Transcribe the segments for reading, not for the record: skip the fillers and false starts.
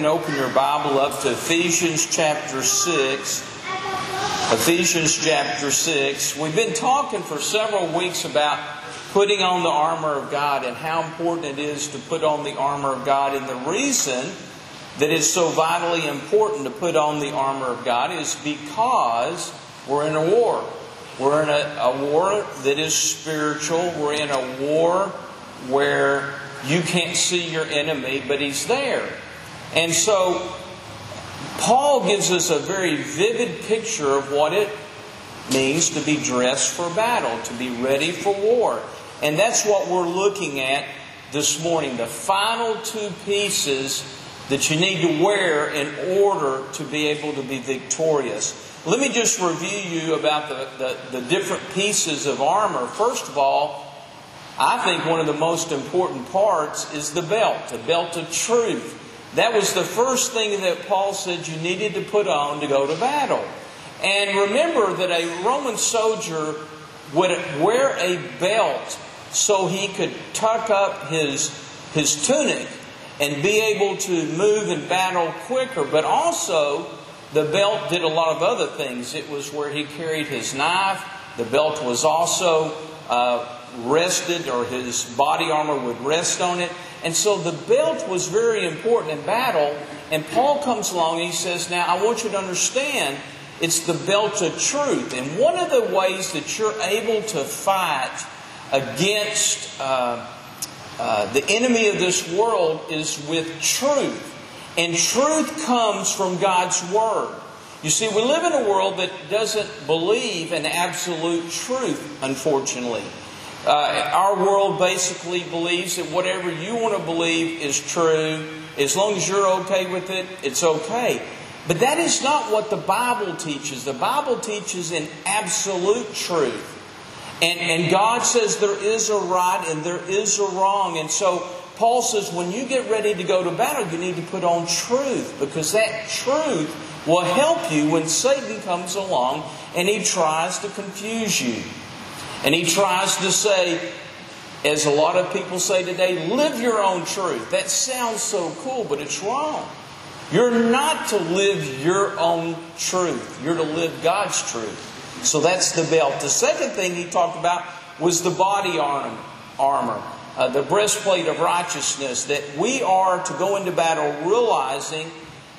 and open your Bible up to Ephesians chapter 6. Ephesians chapter 6. We've been talking for several weeks about putting on the armor of God and how important it is to put on the armor of God. And the reason that it's so vitally important to put on the armor of God is because we're in a war. We're in a war that is spiritual. We're in a war where you can't see your enemy, but he's there. And so Paul gives us a very vivid picture of what it means to be dressed for battle, to be ready for war. And that's what we're looking at this morning. The final two pieces that you need to wear in order to be able to be victorious. Let me just review you about the different pieces of armor. First of all, I think one of the most important parts is the belt of truth. That was the first thing that Paul said you needed to put on to go to battle. And remember that a Roman soldier would wear a belt so he could tuck up his tunic and be able to move and battle quicker. But also, the belt did a lot of other things. It was where he carried his knife. The belt was also rested, or his body armor would rest on it. And so the belt was very important in battle. And Paul comes along and he says, now I want you to understand, it's the belt of truth. And one of the ways that you're able to fight against the enemy of this world is with truth. And truth comes from God's Word. You see, we live in a world that doesn't believe in absolute truth, unfortunately. Our world basically believes that whatever you want to believe is true. As long as you're okay with it, it's okay. But that is not what the Bible teaches. The Bible teaches in absolute truth. And God says there is a right and there is a wrong. And so Paul says when you get ready to go to battle, you need to put on truth. Because that truth will help you when Satan comes along and he tries to confuse you. And he tries to say, as a lot of people say today, live your own truth. That sounds so cool, but it's wrong. You're not to live your own truth. You're to live God's truth. So that's the belt. The second thing he talked about was the body armor. The breastplate of righteousness. That we are to go into battle realizing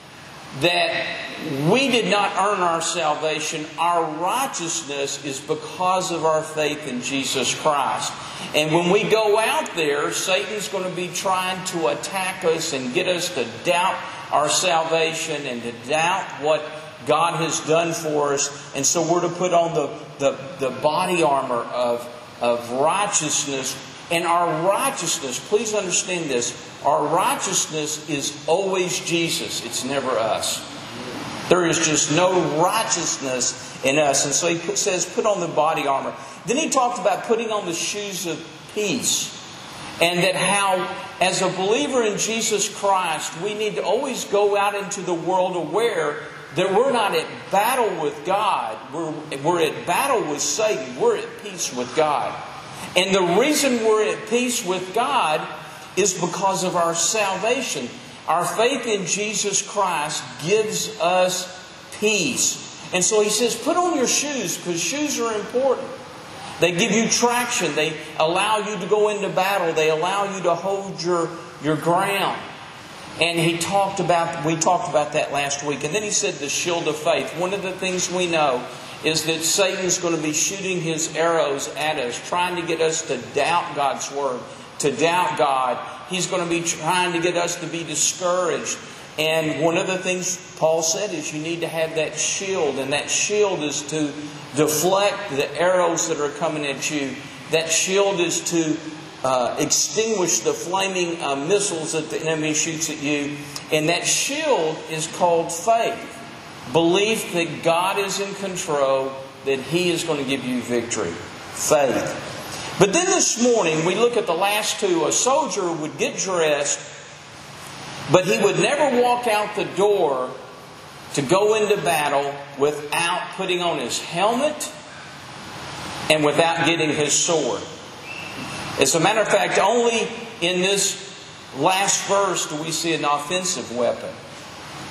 that we did not earn our salvation. Our righteousness is because of our faith in Jesus Christ. And when we go out there, Satan's going to be trying to attack us and get us to doubt our salvation and to doubt what God has done for us. And so we're to put on the body armor of righteousness. And our righteousness, please understand this, our righteousness is always Jesus. It's never us. There is just no righteousness in us. And so he says, put on the body armor. Then he talked about putting on the shoes of peace. And that how, as a believer in Jesus Christ, we need to always go out into the world aware that we're not at battle with God. We're at battle with Satan. We're at peace with God. And the reason we're at peace with God is because of our salvation. Our faith in Jesus Christ gives us peace. And so he says, put on your shoes, because shoes are important. They give you traction. They allow you to go into battle. They allow you to hold your ground. And we talked about that last week. And then he said the shield of faith. One of the things we know is that Satan's going to be shooting his arrows at us, trying to get us to doubt God's Word, to doubt God. He's going to be trying to get us to be discouraged. And one of the things Paul said is you need to have that shield. And that shield is to deflect the arrows that are coming at you. That shield is to extinguish the flaming missiles that the enemy shoots at you. And that shield is called faith. Belief that God is in control, that He is going to give you victory. Faith. But then this morning, we look at the last two. A soldier would get dressed, but he would never walk out the door to go into battle without putting on his helmet and without getting his sword. As a matter of fact, only in this last verse do we see an offensive weapon.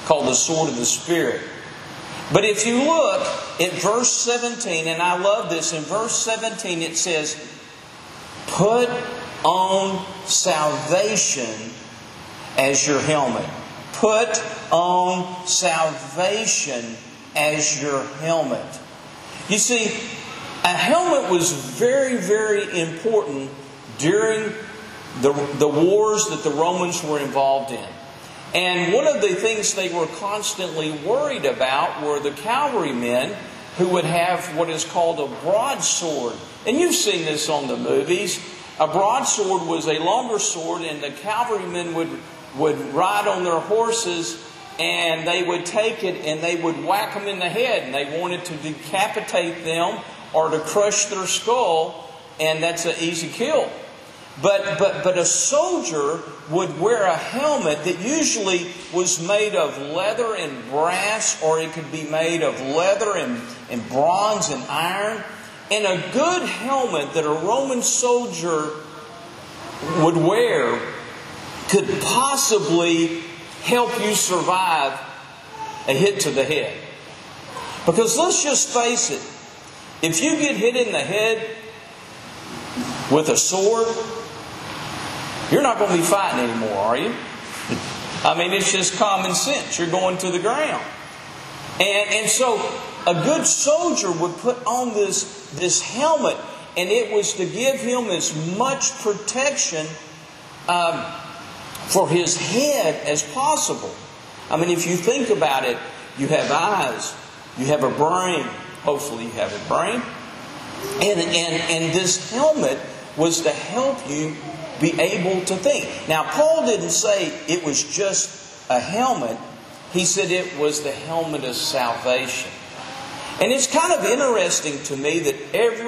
called the sword of the Spirit. But if you look at verse 17, and I love this, in verse 17 it says, put on salvation as your helmet. Put on salvation as your helmet. You see, a helmet was very, very important during the wars that the Romans were involved in. And one of the things they were constantly worried about were the cavalrymen who would have what is called a broadsword. And you've seen this on the movies. A broadsword was a longer sword, and the cavalrymen would ride on their horses, and they would take it and they would whack them in the head, and they wanted to decapitate them or to crush their skull, and that's an easy kill. But a soldier would wear a helmet that usually was made of leather and brass, or it could be made of leather and bronze and iron. And a good helmet that a Roman soldier would wear could possibly help you survive a hit to the head. Because let's just face it, if you get hit in the head with a sword, you're not going to be fighting anymore, are you? I mean, it's just common sense. You're going to the ground. And so a good soldier would put on this helmet, and it was to give him as much protection for his head as possible. I mean, if you think about it, you have eyes, you have a brain. Hopefully you have a brain. And this helmet was to help you be able to think. Now, Paul didn't say it was just a helmet. He said it was the helmet of salvation. And it's kind of interesting to me that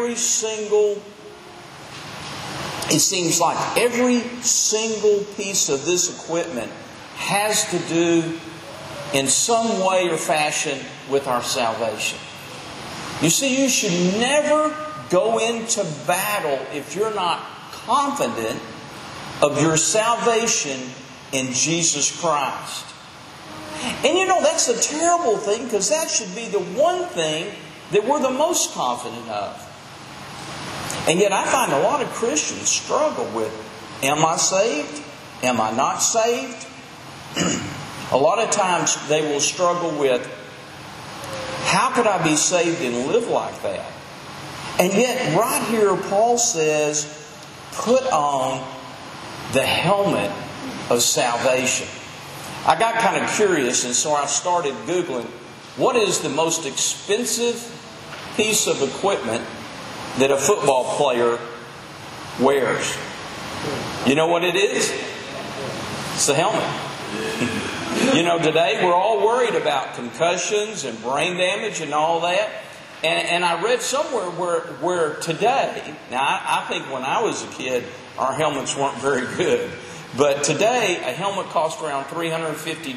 it seems like every single piece of this equipment has to do in some way or fashion with our salvation. You see, you should never go into battle if you're not confident of your salvation in Jesus Christ. And you know, that's a terrible thing, because that should be the one thing that we're the most confident of. And yet I find a lot of Christians struggle with, am I saved? Am I not saved? A lot of times they will struggle with, how could I be saved and live like that? And yet right here Paul says, put on the helmet of salvation. I got kind of curious, and so I started Googling, what is the most expensive piece of equipment that a football player wears? You know what it is? It's the helmet. You know, today we're all worried about concussions and brain damage and all that. And I read somewhere where today, now I think when I was a kid, our helmets weren't very good. But today, a helmet costs around $350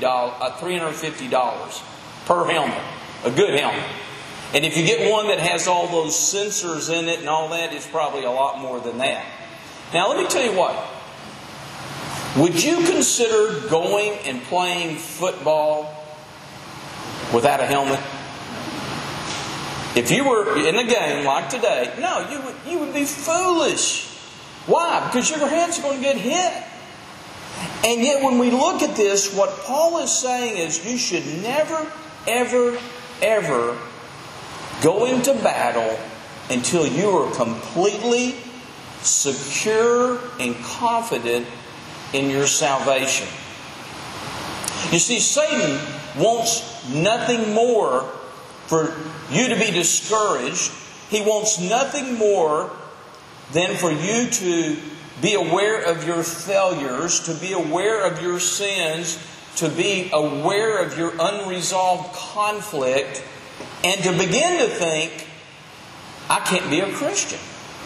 per helmet. A good helmet. And if you get one that has all those sensors in it and all that, it's probably a lot more than that. Now, let me tell you what. Would you consider going and playing football without a helmet? If you were in a game like today, no, you would be foolish. Why? Because your hands are going to get hit. And yet when we look at this, what Paul is saying is you should never, ever, ever go into battle until you are completely secure and confident in your salvation. You see, Satan wants nothing more for you to be discouraged. He wants nothing more than for you to be aware of your failures, to be aware of your sins, to be aware of your unresolved conflict, and to begin to think, I can't be a Christian.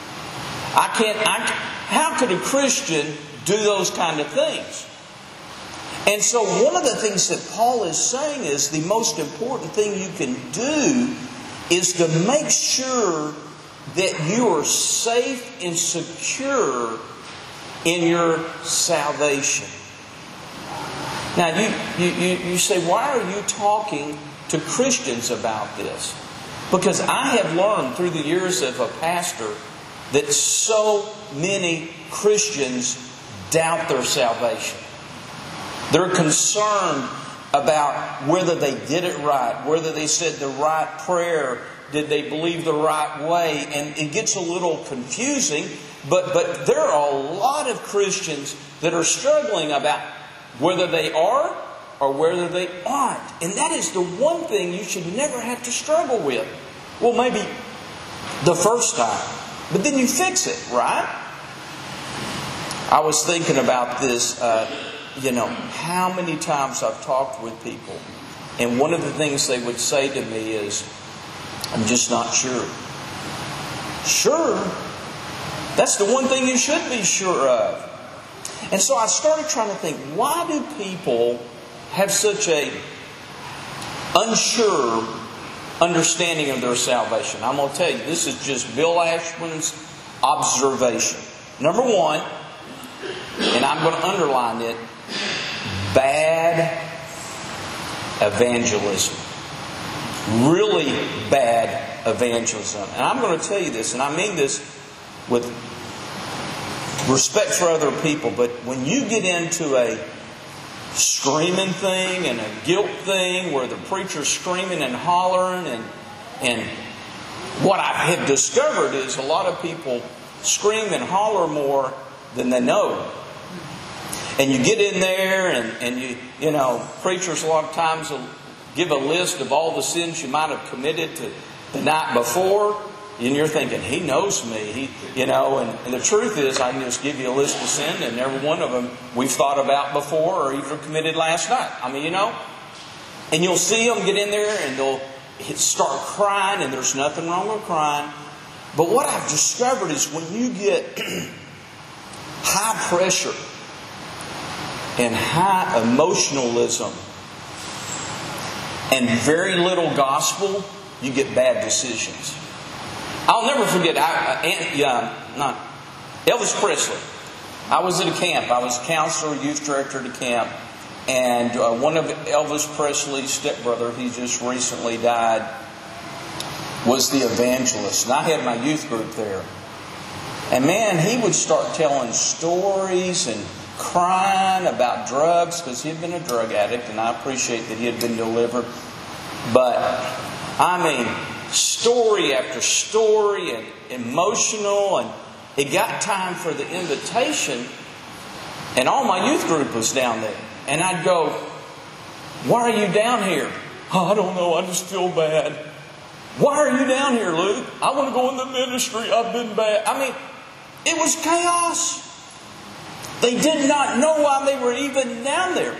How could a Christian do those kind of things? And so one of the things that Paul is saying is the most important thing you can do is to make sure that you are safe and secure in your salvation. Now, you say, why are you talking to Christians about this? Because I have learned through the years of a pastor that so many Christians doubt their salvation. They're concerned about whether they did it right, whether they said the right prayer, did they believe the right way, and it gets a little confusing, but there are a lot of Christians that are struggling about whether they are or whether they aren't. And that is the one thing you should never have to struggle with. Well, maybe the first time, but then you fix it, right? I was thinking about this, how many times I've talked with people, and one of the things they would say to me is, I'm just not sure. Sure? That's the one thing you should be sure of. And so I started trying to think, why do people have such a unsure understanding of their salvation? I'm going to tell you, this is just Bill Ashman's observation. Number one, and I'm going to underline it, bad evangelism. Really bad evangelism. And I'm going to tell you this, and I mean this with respect for other people, but when you get into a screaming thing and a guilt thing where the preacher's screaming and hollering, and what I have discovered is a lot of people scream and holler more than they know. And you get in there and you know, preachers a lot of times will give a list of all the sins you might have committed to the night before. And you're thinking, he knows me. And the truth is, I can just give you a list of sin, and every one of them we've thought about before or even committed last night. And you'll see them get in there and they'll start crying, and there's nothing wrong with crying. But what I've discovered is when you get high pressure and high emotionalism and very little gospel, you get bad decisions. I'll never forget Elvis Presley. I was at a camp. I was a counselor, youth director at a camp. And one of Elvis Presley's stepbrother, he just recently died, was the evangelist. And I had my youth group there. And man, he would start telling stories and crying about drugs, because he had been a drug addict, and I appreciate that he had been delivered. But, story after story, and emotional, and it got time for the invitation, and all my youth group was down there. And I'd go, why are you down here? Oh, I don't know, I just feel bad. Why are you down here, Luke? I want to go in the ministry, I've been bad. It was chaos. They did not know why they were even down there.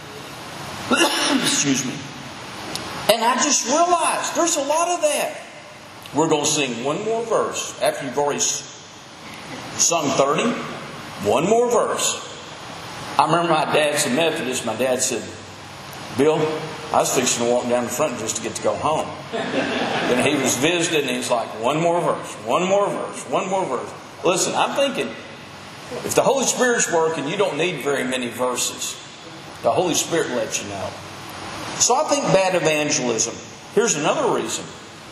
Excuse me. And I just realized there's a lot of that. We're going to sing one more verse. After you've already sung 30, one more verse. I remember my dad's a Methodist. My dad said, Bill, I was fixing to walk down the front just to get to go home. And he was visiting, and he's like, one more verse, one more verse, one more verse. Listen, I'm thinking, if the Holy Spirit's working, you don't need very many verses. The Holy Spirit lets you know. So I think bad evangelism. Here's another reason.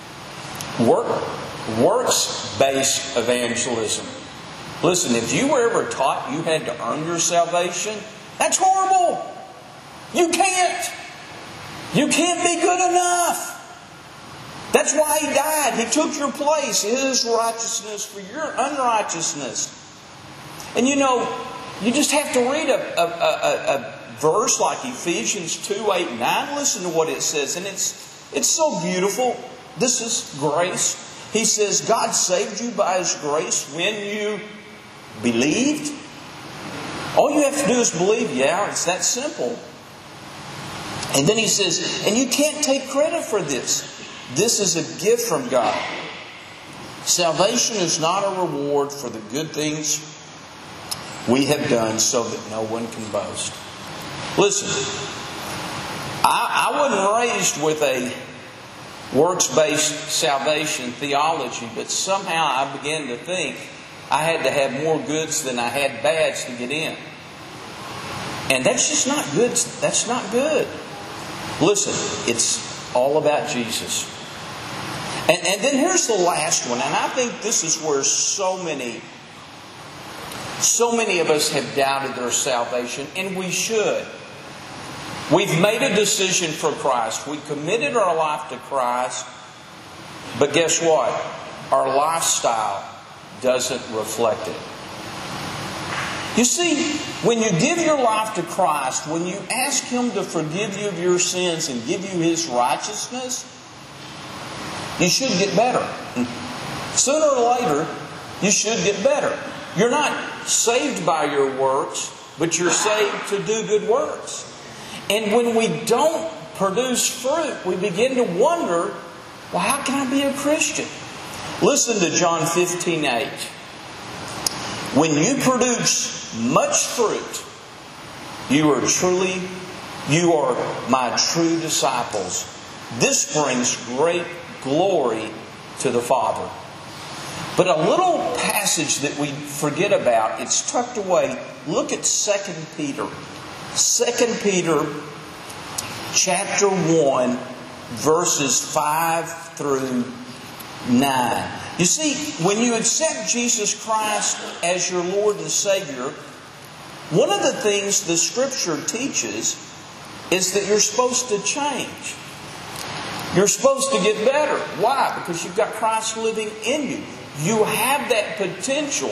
Works-based evangelism. Listen, if you were ever taught you had to earn your salvation, that's horrible. You can't. You can't be good enough. That's why He died. He took your place, His righteousness for your unrighteousness. And you just have to read a verse like Ephesians 2:8-9. Listen to what it says. And it's so beautiful. This is grace. He says, God saved you by His grace when you believed. All you have to do is believe. Yeah, it's that simple. And then He says, and you can't take credit for this. This is a gift from God. Salvation is not a reward for the good things we have done so that no one can boast. Listen, I wasn't raised with a works-based salvation theology, but somehow I began to think I had to have more goods than I had bads to get in. And that's just not good. That's not good. Listen, it's all about Jesus. And then here's the last one. And I think this is where so many of us have doubted their salvation. And we should. We've made a decision for Christ. We committed our life to Christ. But guess what? Our lifestyle doesn't reflect it. You see, when you give your life to Christ, when you ask Him to forgive you of your sins and give you His righteousness, you should get better. Sooner or later, you should get better. You're not saved by your works, but you're saved to do good works. And when we don't produce fruit, we begin to wonder, well, how can I be a Christian? Listen to John 15:8. When you produce much fruit, you are my true disciples. This brings great glory to the Father. But a little passage that we forget about, it's tucked away. Look at 2 Peter. 2 Peter chapter 1, verses 5 through 9. You see, when you accept Jesus Christ as your Lord and Savior, one of the things the Scripture teaches is that you're supposed to change. You're supposed to get better. Why? Because you've got Christ living in you. You have that potential,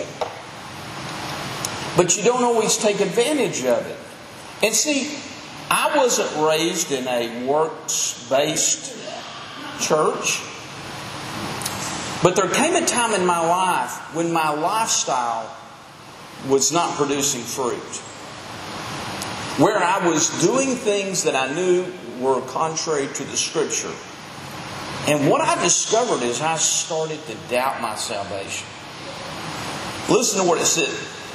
but you don't always take advantage of it. And see, I wasn't raised in a works-based church, but there came a time in my life when my lifestyle was not producing fruit, where I was doing things that I knew were contrary to the Scripture. And what I discovered is I started to doubt my salvation. Listen to what it said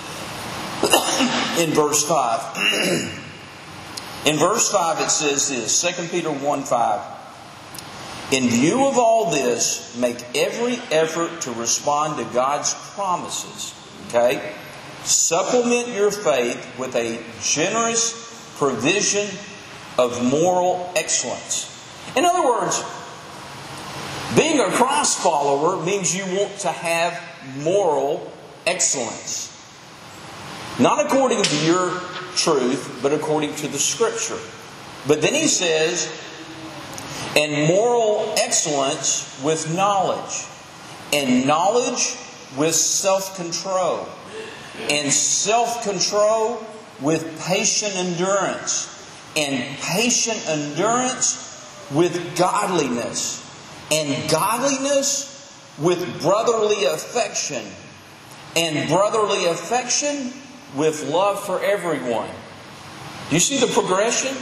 in verse 5. In verse 5 it says this, 2 Peter 1:5. In view of all this, make every effort to respond to God's promises. Okay? Supplement your faith with a generous provision of moral excellence. In other words, being a Christ follower means you want to have moral excellence. Not according to your truth, but according to the Scripture. But then he says, and moral excellence with knowledge, and knowledge with self-control, and self-control with patient endurance, and patient endurance with godliness, and godliness with brotherly affection, and brotherly affection with love for everyone. Do you see the progression?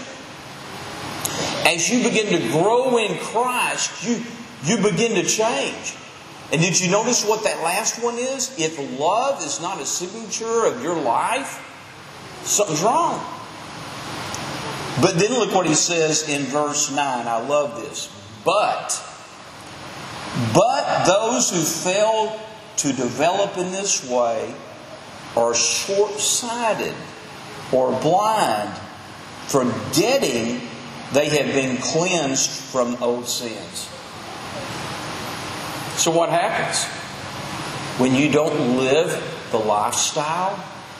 As you begin to grow in Christ, you begin to change. And did you notice what that last one is? If love is not a signature of your life, something's wrong. But then look what he says in verse 9. I love this. But those who fail to develop in this way are short-sighted or blind, forgetting they have been cleansed from old sins. So what happens? When you don't live the lifestyle,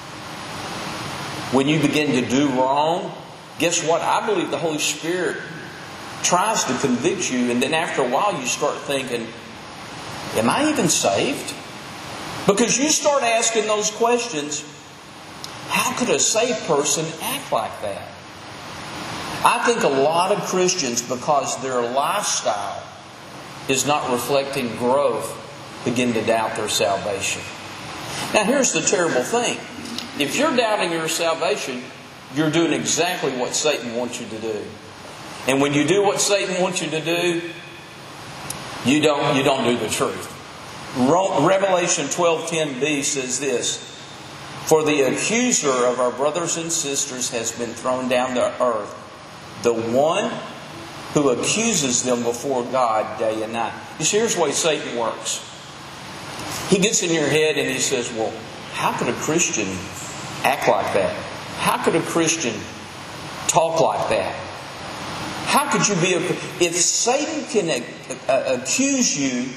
when you begin to do wrong, guess what? I believe the Holy Spirit tries to convict you, and then after a while you start thinking, am I even saved? Because you start asking those questions, how could a saved person act like that? I think a lot of Christians, because their lifestyle is not reflecting growth, begin to doubt their salvation. Now here's the terrible thing. If you're doubting your salvation, you're doing exactly what Satan wants you to do. And when you do what Satan wants you to do, you don't do the truth. Revelation 12:10b says this, for the accuser of our brothers and sisters has been thrown down to earth, the one who accuses them before God day and night. You see, here's the way Satan works. He gets in your head and he says, well, how could a Christian act like that? How could a Christian talk like that? How could you be if Satan can accuse you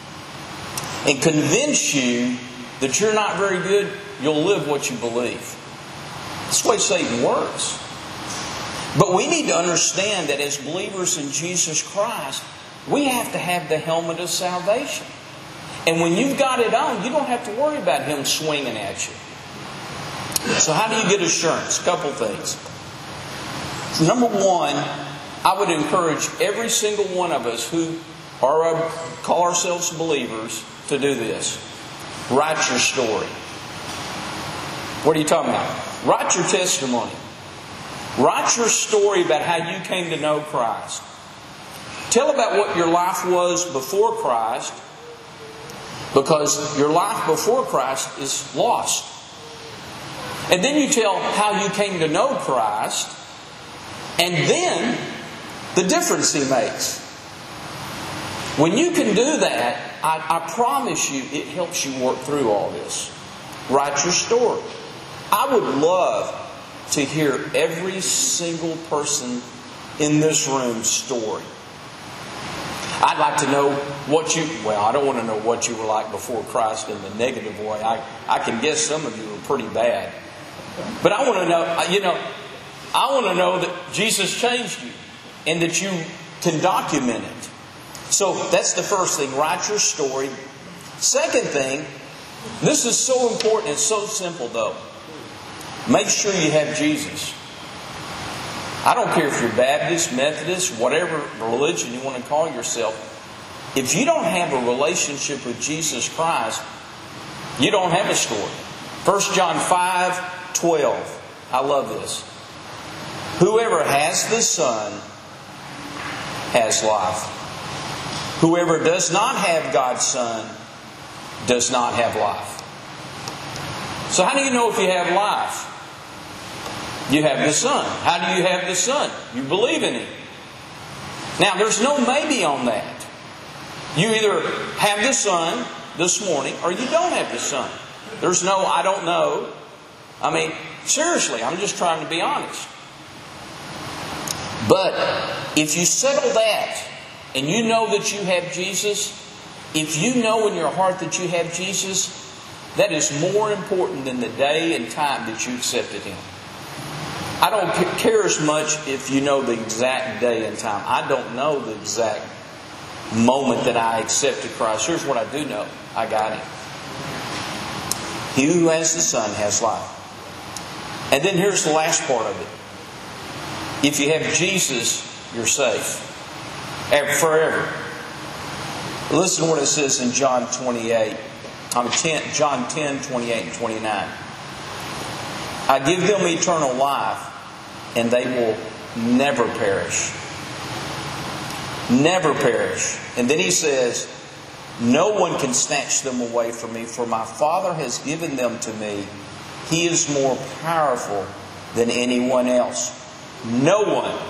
and convince you that you're not very good, you'll live what you believe. That's the way Satan works. But we need to understand that as believers in Jesus Christ, we have to have the helmet of salvation. And when you've got it on, you don't have to worry about him swinging at you. So how do you get assurance? A couple things. Number one, I would encourage every single one of us who call ourselves believers to do this. Write your story. What are you talking about? Write your testimony. Write your story about how you came to know Christ. Tell about what your life was before Christ, because your life before Christ is lost. And then you tell how you came to know Christ, and then the difference He makes. When you can do that, I promise you, it helps you work through all this. Write your story. I would love to hear every single person in this room's story. I'd like to know I don't want to know what you were like before Christ in the negative way. I can guess some of you were pretty bad. But I want to know, I want to know that Jesus changed you and that you can document it. So that's the first thing. Write your story. Second thing, this is so important. It's so simple though. Make sure you have Jesus. I don't care if you're Baptist, Methodist, whatever religion you want to call yourself. If you don't have a relationship with Jesus Christ, you don't have a story. 1 John 5:12. I love this. Whoever has the Son has life. Whoever does not have God's Son does not have life. So how do you know if you have life? You have the Son. How do you have the Son? You believe in Him. Now, there's no maybe on that. You either have the Son this morning or you don't have the Son. There's no, I don't know. I mean, seriously, I'm just trying to be honest. But if you settle that and you know that you have Jesus, if you know in your heart that you have Jesus, that is more important than the day and time that you accepted Him. I don't care as much if you know the exact day and time. I don't know the exact moment that I accepted Christ. Here's what I do know. I got Him. He who has the Son has life. And then here's the last part of it. If you have Jesus, you're safe. Forever. Listen to what it says in John 10, 28 and 29. I give them eternal life, and they will never perish. Never perish. And then He says, no one can snatch them away from me, for my Father has given them to me. He is more powerful than anyone else. No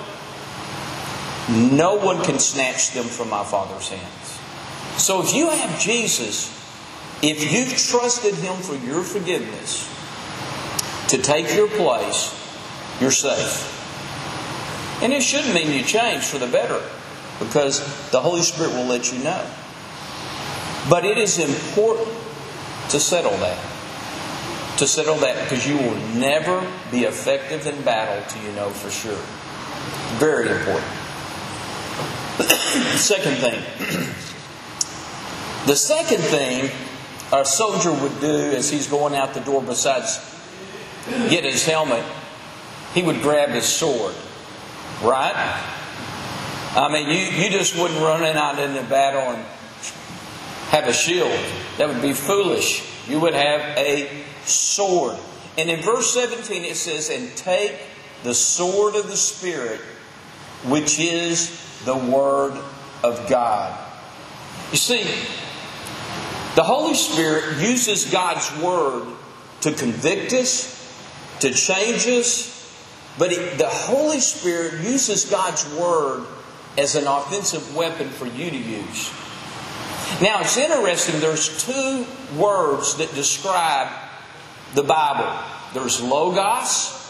one can snatch them from my Father's hands. So if you have Jesus, if you've trusted Him for your forgiveness, to take your place, you're safe. And it shouldn't mean you change for the better, because the Holy Spirit will let you know. But it is important to settle that. To settle that, because you will never be effective in battle till you know for sure. Very important. Second thing. The second thing a soldier would do as he's going out the door, besides get his helmet, he would grab his sword. Right? I mean, you just wouldn't run out into battle and have a shield. That would be foolish. You would have a sword. And in verse 17 it says, and take the sword of the Spirit, which is the Word of God. You see, the Holy Spirit uses God's Word to convict us, to change us, but the Holy Spirit uses God's Word as an offensive weapon for you to use. Now, it's interesting, there's two words that describe the Bible. There's Logos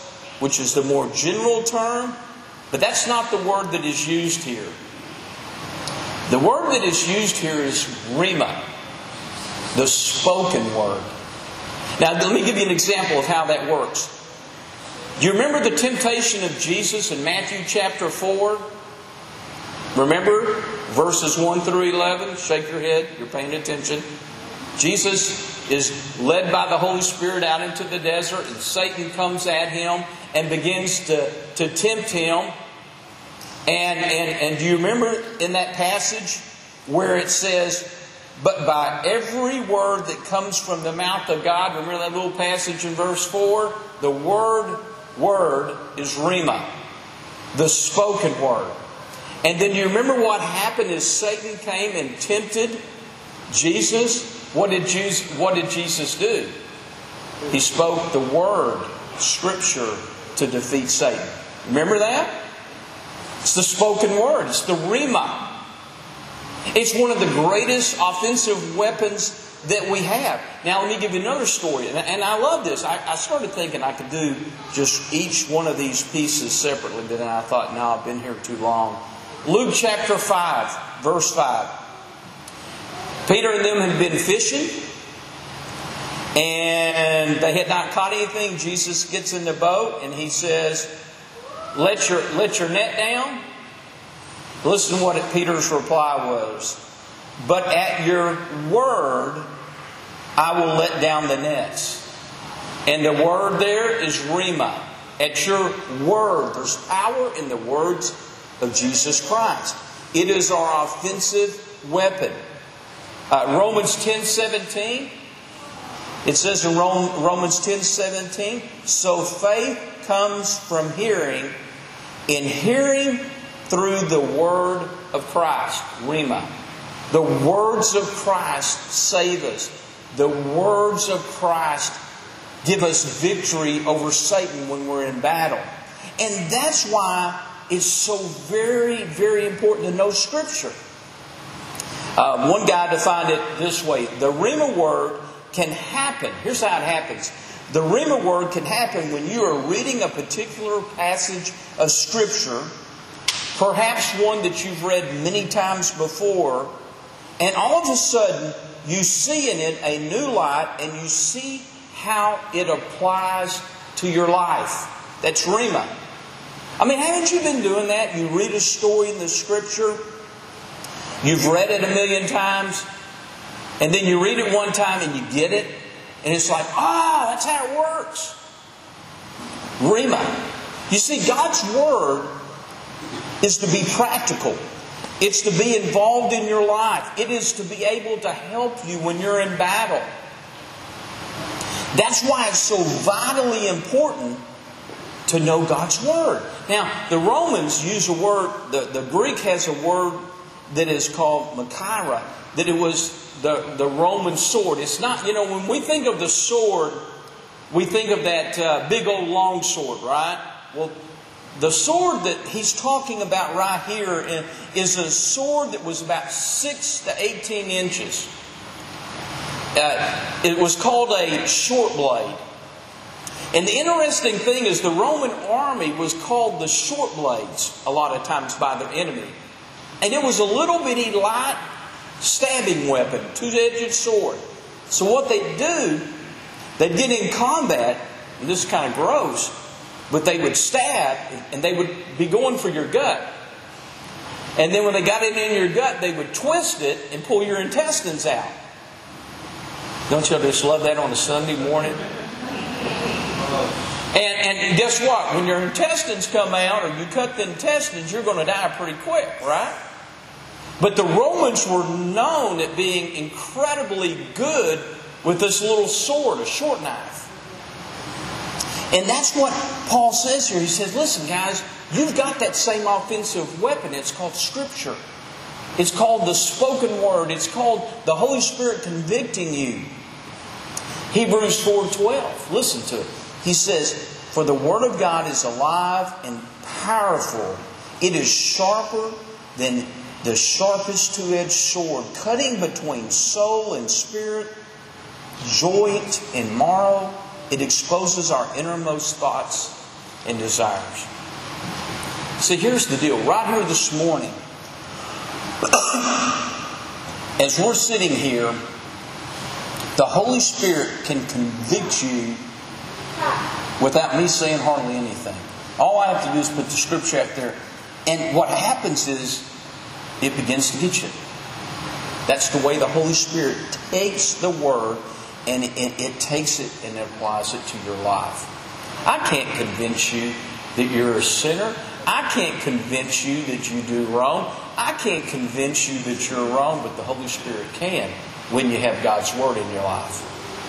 which is the more general term, but that's not the word that is used here. The word that is used here is rhema, the spoken word. Now, let me give you an example of how that works. Do you remember the temptation of Jesus in Matthew chapter 4? Remember verses 1 through 11? Shake your head, you're paying attention. Jesus is led by the Holy Spirit out into the desert, and Satan comes at him and begins to tempt him. And do you remember in that passage where it says, but by every word that comes from the mouth of God, remember that little passage in verse 4? The word is rhema, the spoken word. And then you remember what happened as Satan came and tempted Jesus? What did Jesus do? He spoke the word, Scripture, to defeat Satan. Remember that? It's the spoken word. It's the rhema. It's one of the greatest offensive weapons that we have. Now let me give you another story. And I love this. I started thinking I could do just each one of these pieces separately. But then I thought, no, I've been here too long. Luke chapter 5, verse 5. Peter and them had been fishing, and they had not caught anything. Jesus gets in the boat and he says, let your net down. Listen to what Peter's reply was. But at your word, I will let down the nets. And the word there is rhema. At your word. There's power in the words of Jesus Christ. It is our offensive weapon. Romans 10:17. It says in Romans 10:17, so faith comes from hearing, in hearing through the word of Christ, rhema. The words of Christ save us. The words of Christ give us victory over Satan when we're in battle. And that's why it's so very, very important to know Scripture. One guy defined it this way. The rhema word can happen. Here's how it happens. The rhema word can happen when you are reading a particular passage of Scripture, perhaps one that you've read many times before, and all of a sudden you see in it a new light and you see how it applies to your life. That's rhema. I mean, haven't you been doing that? You read a story in the Scripture, you've read it 1,000,000 times, and then you read it one time and you get it, and it's like, that's how it works. Rhema. You see, God's Word is to be practical. It's to be involved in your life. It is to be able to help you when you're in battle. That's why it's so vitally important to know God's Word. Now, the Romans use a word, the Greek has a word that is called Machaira, that it was the Roman sword. It's not, when we think of the sword, we think of that big old long sword, right? Well, the sword that he's talking about right here is a sword that was about 6 to 18 inches. It was called a short blade. And the interesting thing is the Roman army was called the short blades a lot of times by their enemy. And it was a little bitty light stabbing weapon, two-edged sword. So what they'd do, they'd get in combat, and this is kind of gross, but they would stab and they would be going for your gut. And then when they got it in your gut, they would twist it and pull your intestines out. Don't you just love that on a Sunday morning? And guess what? When your intestines come out, or you cut the intestines, you're going to die pretty quick, right? But the Romans were known at being incredibly good with this little sword, a short knife. And that's what Paul says here. He says, listen guys, you've got that same offensive weapon. It's called Scripture. It's called the spoken word. It's called the Holy Spirit convicting you. Hebrews 4:12. Listen to it. He says, for the Word of God is alive and powerful. It is sharper than the sharpest two-edged sword, cutting between soul and spirit, joint and marrow. It exposes our innermost thoughts and desires. See, here's the deal. Right here this morning, as we're sitting here, the Holy Spirit can convict you without me saying hardly anything. All I have to do is put the Scripture out there. And what happens is, it begins to get you. That's the way the Holy Spirit takes the Word and it takes it and applies it to your life. I can't convince you that you're a sinner. I can't convince you that you do wrong. I can't convince you that you're wrong, but the Holy Spirit can when you have God's Word in your life.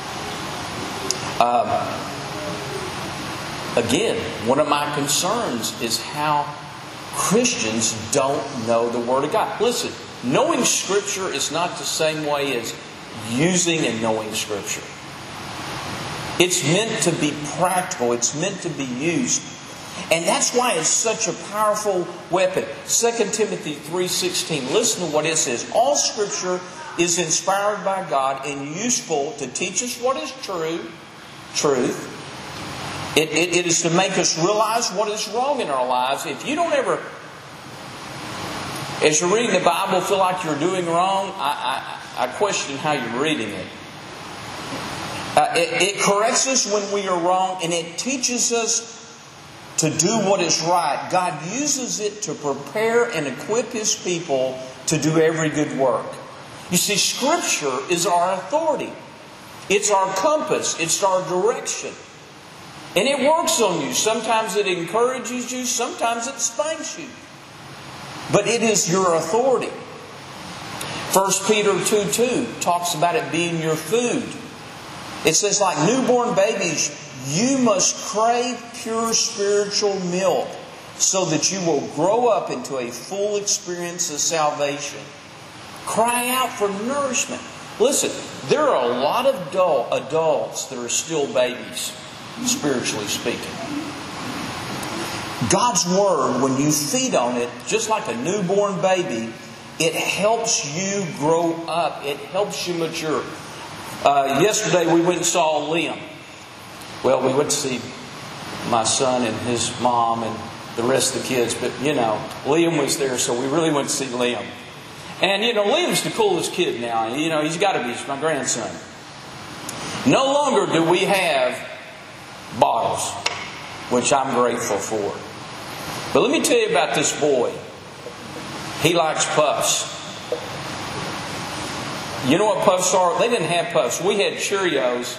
Again, one of my concerns is how Christians don't know the Word of God. Listen, knowing Scripture is not the same way as using and knowing Scripture. It's meant to be practical. It's meant to be used. And that's why it's such a powerful weapon. 2 Timothy 3:16. Listen to what it says. All Scripture is inspired by God and useful to teach us what is truth. It is to make us realize what is wrong in our lives. If you don't ever, as you're reading the Bible, feel like you're doing wrong, I question how you're reading it. It corrects us when we are wrong, and it teaches us to do what is right. God uses it to prepare and equip His people to do every good work. You see, Scripture is our authority. It's our compass. It's our direction. And it works on you. Sometimes it encourages you. Sometimes it spanks you. But it is your authority. 1 Peter 2:2 talks about it being your food. It says, like newborn babies, you must crave pure spiritual milk so that you will grow up into a full experience of salvation. Cry out for nourishment. Listen, there are a lot of adults that are still babies, spiritually speaking. God's Word, when you feed on it, just like a newborn baby, it helps you grow up. It helps you mature. Yesterday we went and saw Liam. Well, we went to see my son and his mom and the rest of the kids. But, Liam was there, so we really went to see Liam. And, Liam's the coolest kid now. He's got to be. He's my grandson. No longer do we have bottles, which I'm grateful for. But let me tell you about this boy. He likes puffs. You know what puffs are? They didn't have puffs. We had Cheerios.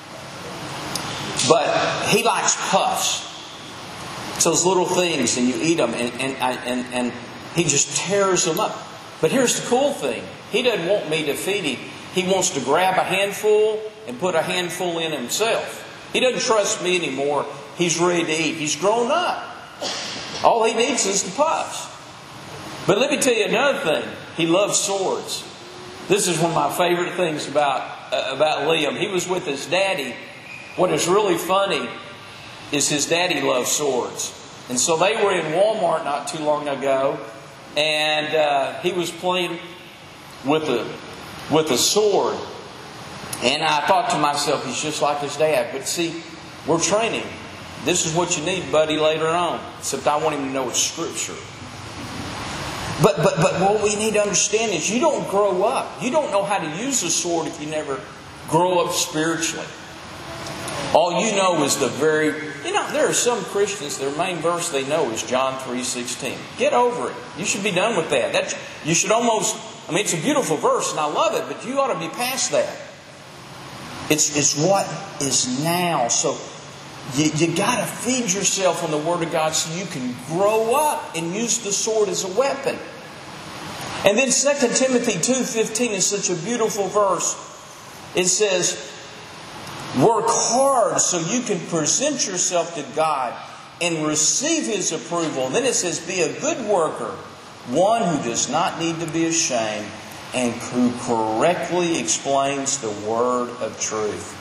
But he likes puffs. It's those little things, and you eat them, and he just tears them up. But here's the cool thing. He doesn't want me to feed him. He wants to grab a handful and put a handful in himself. He doesn't trust me anymore. He's ready to eat. He's grown up. All he needs is the puffs. But let me tell you another thing. He loves swords. This is one of my favorite things about Liam. He was with his daddy. What is really funny is his daddy loves swords. And so they were in Walmart not too long ago. And he was playing with a sword. And I thought to myself, he's just like his dad. But see, we're training. This is what you need, buddy, later on. Except I want him to know it's Scripture. But what we need to understand is you don't grow up. You don't know how to use a sword if you never grow up spiritually. All you know is there are some Christians, their main verse they know is John 3:16. Get over it. You should be done with that. You should almost, it's a beautiful verse and I love it, but you ought to be past that. It's what is now. So you got to feed yourself on the Word of God so you can grow up and use the sword as a weapon. And then 2 Timothy 2:15 is such a beautiful verse. It says, work hard so you can present yourself to God and receive His approval. And then it says, be a good worker, one who does not need to be ashamed and who correctly explains the word of truth.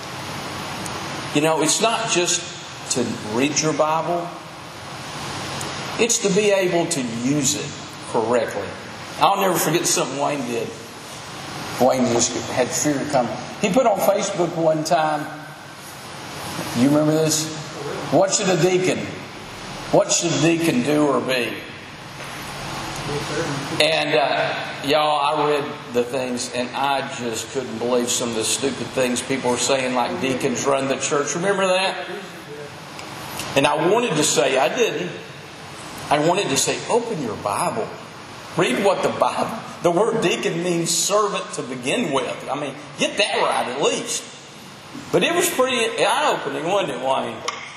It's not just to read your Bible. It's to be able to use it correctly. I'll never forget something Wayne did. Wayne just had fear coming. He put on Facebook one time. You remember this? What should a deacon do or be? And y'all, I read the things and I just couldn't believe some of the stupid things people were saying, like deacons run the church. Remember that? And I wanted to say, I didn't. I wanted to say, open your Bible. Read what the word deacon means servant to begin with. I mean, get that right at least. But it was pretty eye-opening, wasn't it, Wayne?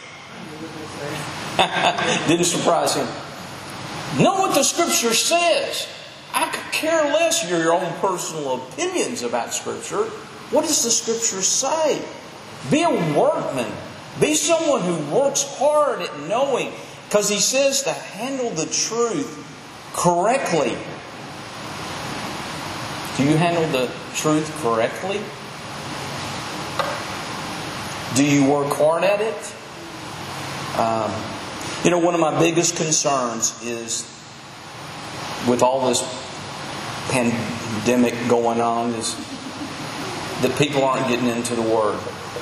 Didn't surprise him. Know what the Scripture says. I could care less your own personal opinions about Scripture. What does the Scripture say? Be a workman. Be someone who works hard at knowing. Because He says to handle the truth correctly. Do you handle the truth correctly? Do you work hard at it? One of my biggest concerns is, with all this pandemic going on, is that people aren't getting into the Word.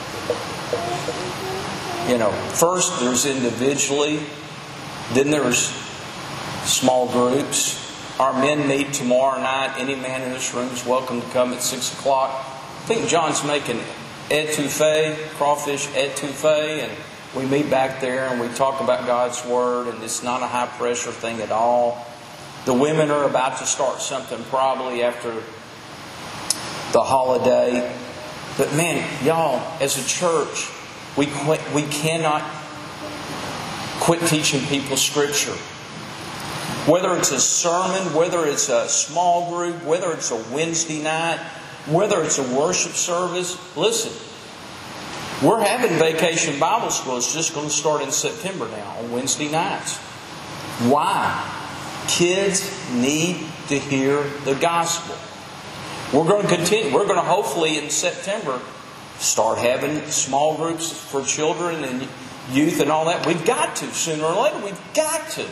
First there's individually, then there's small groups. Our men meet tomorrow night. Any man in this room is welcome to come at 6 o'clock. I think John's making etouffee, crawfish etouffee, and we meet back there and we talk about God's Word, and it's not a high pressure thing at all. The women are about to start something probably after the holiday. But man, y'all, as a church, we cannot quit teaching people Scripture. Whether it's a sermon, whether it's a small group, whether it's a Wednesday night, whether it's a worship service. Listen, we're having Vacation Bible School. It's just going to start in September now on Wednesday nights. Why? Kids need to hear the gospel. We're going to continue. We're going to hopefully in September start having small groups for children and youth and all that. We've got to. Sooner or later, we've got to.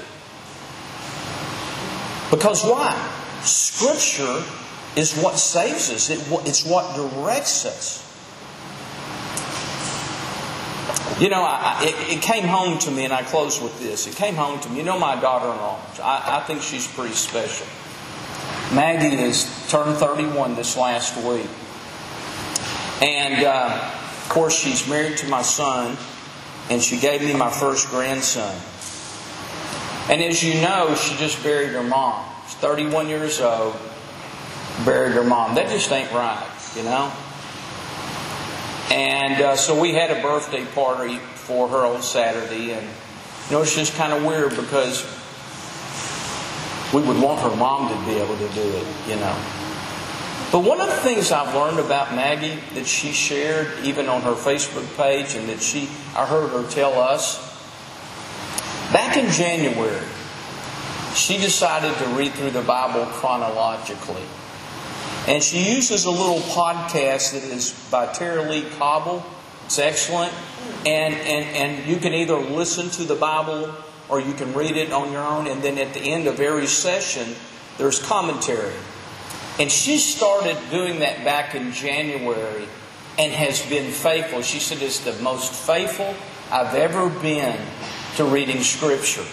Because why? Scripture is what saves us. It's what directs us. It came home to me, and I close with this. It came home to me. My daughter-in-law, I think she's pretty special. Maggie has turned 31 this last week. And, of course, she's married to my son, and she gave me my first grandson. And as you know, she just buried her mom. She's 31 years old, buried her mom. That just ain't right, And so we had a birthday party for her on Saturday. And, it's just kind of weird because we would want her mom to be able to do it, But one of the things I've learned about Maggie that she shared even on her Facebook page, and that I heard her tell us, back in January, she decided to read through the Bible chronologically. And she uses a little podcast that is by Tara Lee Cobble. It's excellent. And you can either listen to the Bible or you can read it on your own. And then at the end of every session, there's commentary. And she started doing that back in January and has been faithful. She said it's the most faithful I've ever been to reading Scripture.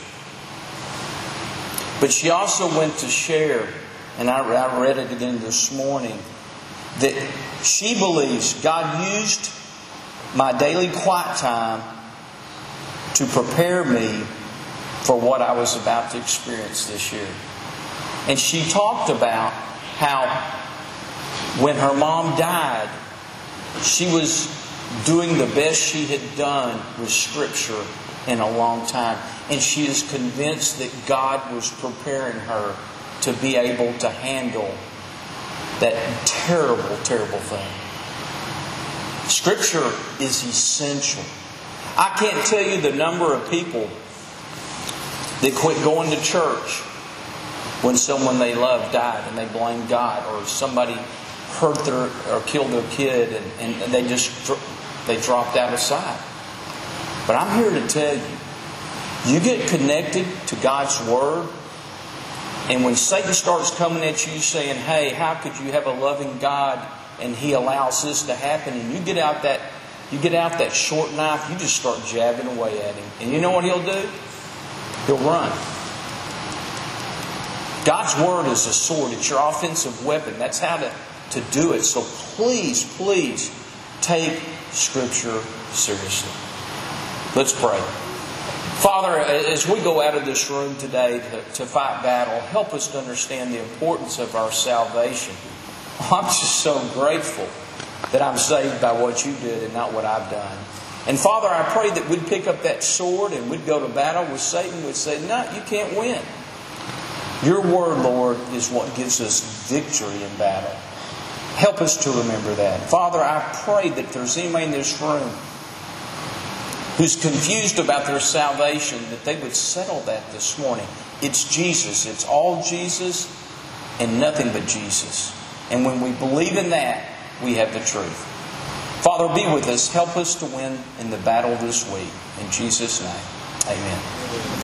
But she also went to share, and I read it again this morning, that she believes God used my daily quiet time to prepare me for what I was about to experience this year. And she talked about how when her mom died, she was doing the best she had done with Scripture in a long time. And she is convinced that God was preparing her to be able to handle that terrible, terrible thing. Scripture is essential. I can't tell you the number of people that quit going to church when someone they love died and they blame God, or somebody hurt or killed their kid and they dropped out of sight. But I'm here to tell you, you get connected to God's Word, and when Satan starts coming at you saying, hey, how could you have a loving God and He allows this to happen, and you get out that You get out that short knife, you just start jabbing away at him. And you know what he'll do? He'll run. God's Word is a sword. It's your offensive weapon. That's how to do it. So please, please take Scripture seriously. Let's pray. Father, as we go out of this room today to fight battle, help us to understand the importance of our salvation. I'm just so grateful that I'm saved by what you did and not what I've done. And Father, I pray that we'd pick up that sword and we'd go to battle with Satan. We'd say, no, you can't win. Your Word, Lord, is what gives us victory in battle. Help us to remember that. Father, I pray that if there's anybody in this room who's confused about their salvation, that they would settle that this morning. It's Jesus. It's all Jesus and nothing but Jesus. And when we believe in that, we have the truth. Father, be with us. Help us to win in the battle this week. In Jesus' name, amen.